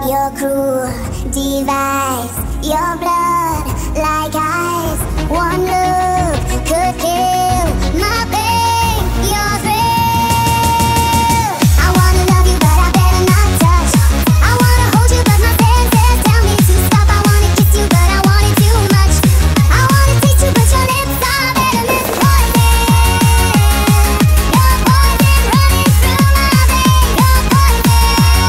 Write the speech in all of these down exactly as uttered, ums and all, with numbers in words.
Your cruel device, your blood like ice. One look could kill my pain, your thrill. I wanna love you, but I better not touch. I wanna hold you, but my senses tell me to stop. I wanna kiss you, but I want it too much. I wanna taste you, but your lips are venomous poison. Your poison running through my veins. Your poison.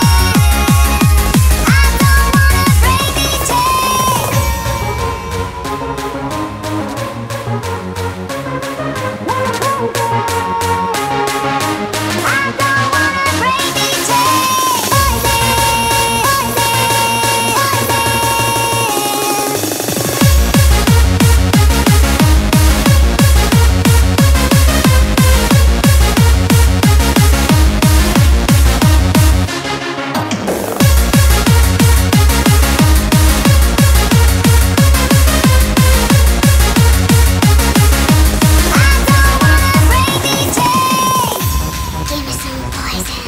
I don't wanna break these chains. I don't wanna break these chains. Poison, give me some poison.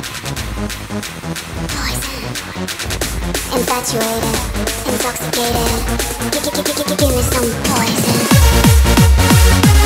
Poison. Infatuated, intoxicated. G- g- g- g- g- give me some poison.